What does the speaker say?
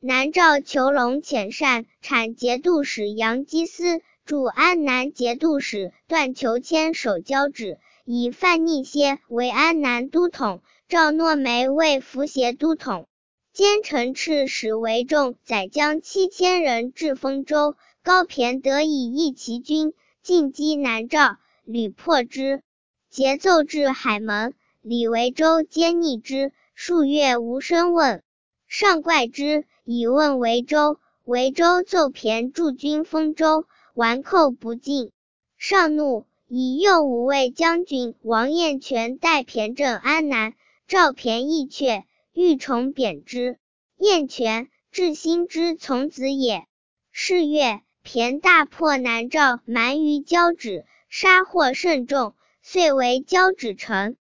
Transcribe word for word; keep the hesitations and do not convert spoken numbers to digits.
南诏求龙遣善产节度使杨基思驻安南节度使段求谦守交趾，以范逆歇为安南都统，赵诺梅为扶协都统。兼程赤使韦仲载将七千人至丰州，高骈得以抑其军，进击南诏，屡破之。节奏至海门，李维州兼逆之，数月无声问。上怪之，以问维州，维州奏骈驻军丰州，顽寇不进。上怒，以右武卫将军王彦全代骈镇安南，召骈议阙，欲重贬之。彦全，至新之从子也。是月，骈大破南诏蛮于交趾，杀获甚众，遂为交趾城。